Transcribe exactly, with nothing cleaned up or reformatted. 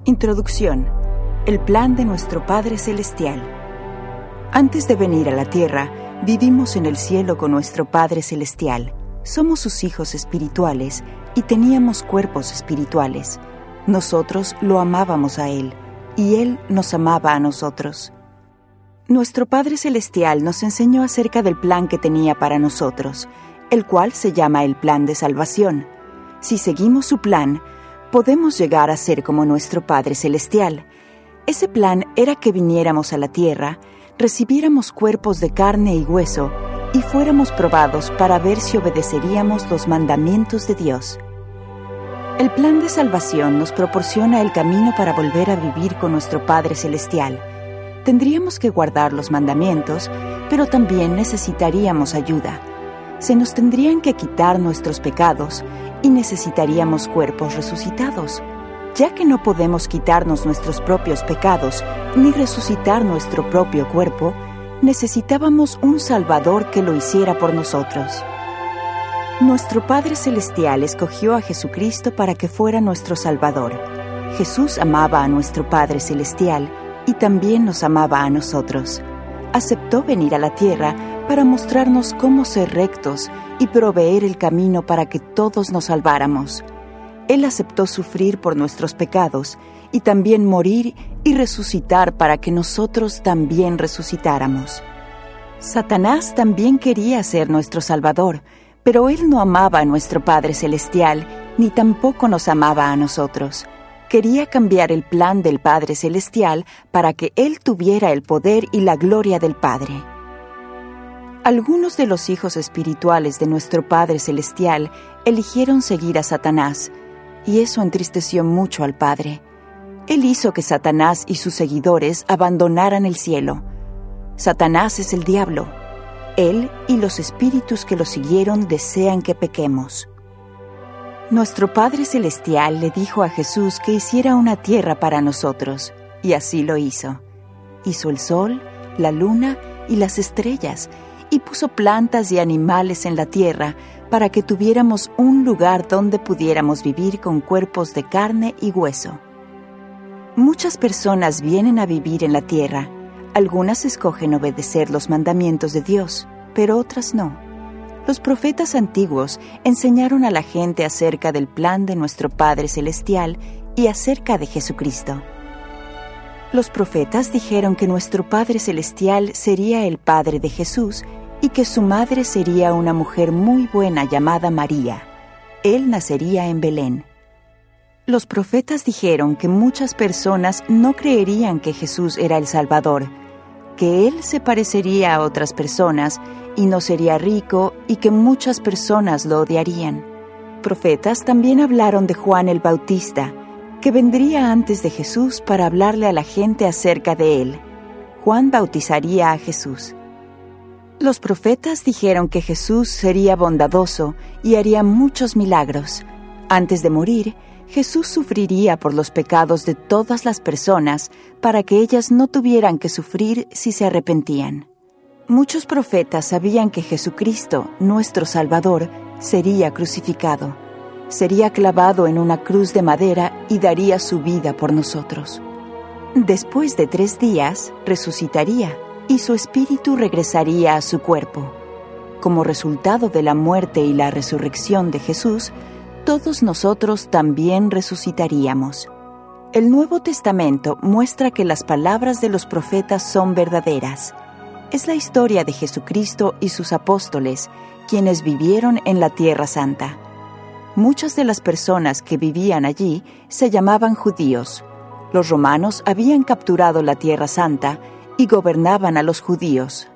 Introducción. El plan de nuestro Padre Celestial. Antes de venir a la tierra, vivimos en el cielo con nuestro Padre Celestial. Somos sus hijos espirituales y teníamos cuerpos espirituales. Nosotros lo amábamos a Él y Él nos amaba a nosotros. Nuestro Padre Celestial nos enseñó acerca del plan que tenía para nosotros, el cual se llama el plan de salvación. Si seguimos su plan, podemos llegar a ser como nuestro Padre Celestial. Ese plan era que viniéramos a la tierra, recibiéramos cuerpos de carne y hueso y fuéramos probados para ver si obedeceríamos los mandamientos de Dios. El plan de salvación nos proporciona el camino para volver a vivir con nuestro Padre Celestial. Tendríamos que guardar los mandamientos, pero también necesitaríamos ayuda. Se nos tendrían que quitar nuestros pecados y necesitaríamos cuerpos resucitados. Ya que no podemos quitarnos nuestros propios pecados ni resucitar nuestro propio cuerpo, necesitábamos un Salvador que lo hiciera por nosotros. Nuestro Padre Celestial escogió a Jesucristo para que fuera nuestro Salvador. Jesús amaba a nuestro Padre Celestial y también nos amaba a nosotros. Aceptó venir a la tierra para mostrarnos cómo ser rectos y proveer el camino para que todos nos salváramos. Él aceptó sufrir por nuestros pecados y también morir y resucitar para que nosotros también resucitáramos. Satanás también quería ser nuestro Salvador, pero él no amaba a nuestro Padre Celestial, ni tampoco nos amaba a nosotros. Quería cambiar el plan del Padre Celestial para que él tuviera el poder y la gloria del Padre. Algunos de los hijos espirituales de nuestro Padre Celestial eligieron seguir a Satanás, y eso entristeció mucho al Padre. Él hizo que Satanás y sus seguidores abandonaran el cielo. Satanás es el diablo. Él y los espíritus que lo siguieron desean que pequemos. Nuestro Padre Celestial le dijo a Jesús que hiciera una tierra para nosotros, y así lo hizo. Hizo el sol, la luna y las estrellas, y puso plantas y animales en la tierra para que tuviéramos un lugar donde pudiéramos vivir con cuerpos de carne y hueso. Muchas personas vienen a vivir en la tierra. Algunas escogen obedecer los mandamientos de Dios, pero otras no. Los profetas antiguos enseñaron a la gente acerca del plan de nuestro Padre Celestial y acerca de Jesucristo. Los profetas dijeron que nuestro Padre Celestial sería el Padre de Jesús y que su madre sería una mujer muy buena llamada María. Él nacería en Belén. Los profetas dijeron que muchas personas no creerían que Jesús era el Salvador, que Él se parecería a otras personas y no sería rico y que muchas personas lo odiarían. Profetas también hablaron de Juan el Bautista, que vendría antes de Jesús para hablarle a la gente acerca de Él. Juan bautizaría a Jesús. Los profetas dijeron que Jesús sería bondadoso y haría muchos milagros. Antes de morir, Jesús sufriría por los pecados de todas las personas para que ellas no tuvieran que sufrir si se arrepentían. Muchos profetas sabían que Jesucristo, nuestro Salvador, sería crucificado. Sería clavado en una cruz de madera y daría su vida por nosotros. Después de tres días, resucitaría y su espíritu regresaría a su cuerpo. Como resultado de la muerte y la resurrección de Jesús, todos nosotros también resucitaríamos. El Nuevo Testamento muestra que las palabras de los profetas son verdaderas. Es la historia de Jesucristo y sus apóstoles, quienes vivieron en la Tierra Santa. Muchas de las personas que vivían allí se llamaban judíos. Los romanos habían capturado la Tierra Santa y gobernaban a los judíos.